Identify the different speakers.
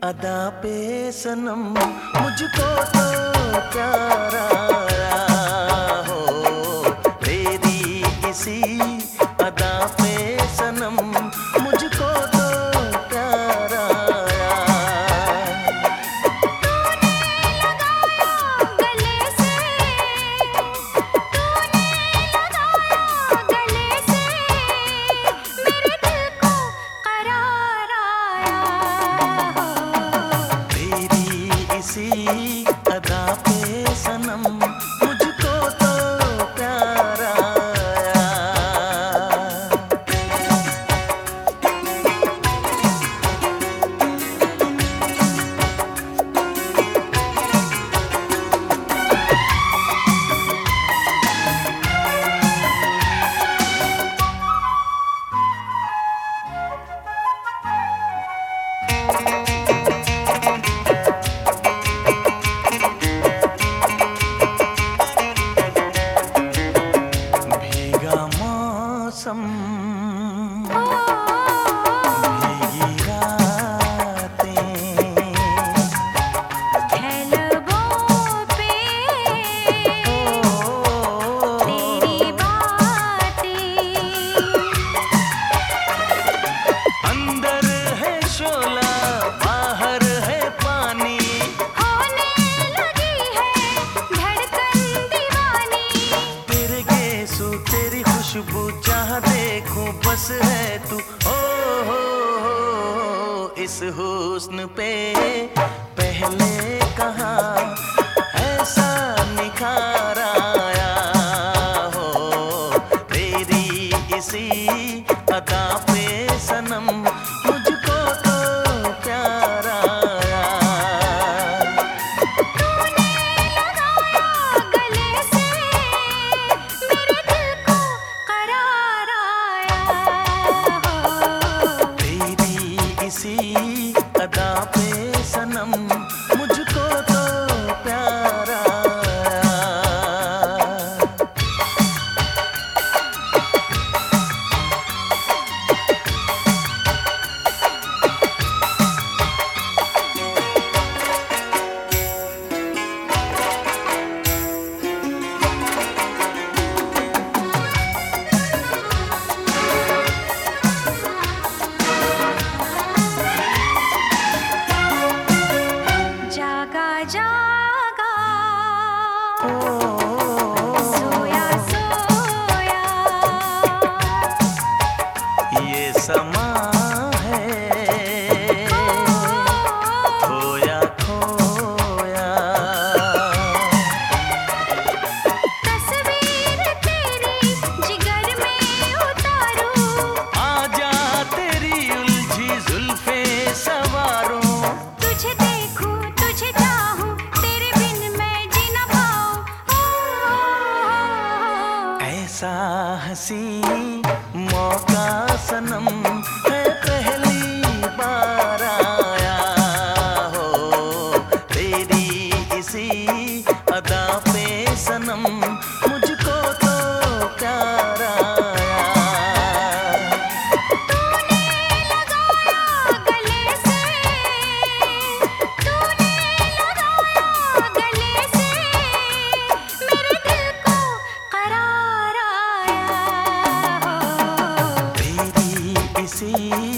Speaker 1: अदा पे सनम मुझको तो प्यार आया हो, तेरी इसी अदा पे सनम मुझको तो प्यार आया।
Speaker 2: तूने लगाया गले से, तूने लगाया गले से, मेरे दिल को करार आया हो,
Speaker 1: तेरी इसी अदा पे सनम मुझको तो प्यार आया। भीगा मौसम, भीगी रातें,
Speaker 2: है लबों पे तेरी बातें,
Speaker 1: अंदर है शोला बाहर है पानी,
Speaker 2: होने लगी है धड़कन दीवानी,
Speaker 1: तेरे गेसू तेरी खुशबू जहाँ देखूं बस है तू। हो इस हुस्न पे पहले कहाँ ऐसा निखार आया हो, तेरी इसी अदा पे सनम मुझको तो प्यार आया।
Speaker 2: तूने लगाया गले से, मेरे दिल को करार आया हो,
Speaker 1: तेरी इसी अदा पे सनम मुझको तो प्यार आया।
Speaker 2: जागा जागा सोया सोया,
Speaker 1: ये समा है खोया खोया,
Speaker 2: तस्वीर तेरी जिगर में उतारूं,
Speaker 1: आजा तेरी उलझी जुल्फे सवारों,
Speaker 2: तुझे देखूं तुझे चाहूं, तेरे बिन मैं जी न पाऊं,
Speaker 1: ऐसा हंसी मौका सनम है पहली बार आया हो, तेरी इसी अदा पे सनम मुझको तो प्यार आया।
Speaker 2: तूने लगाया गले से, तूने लगाया गले से, मेरे दिल को करार आया हो,
Speaker 1: तेरी इसी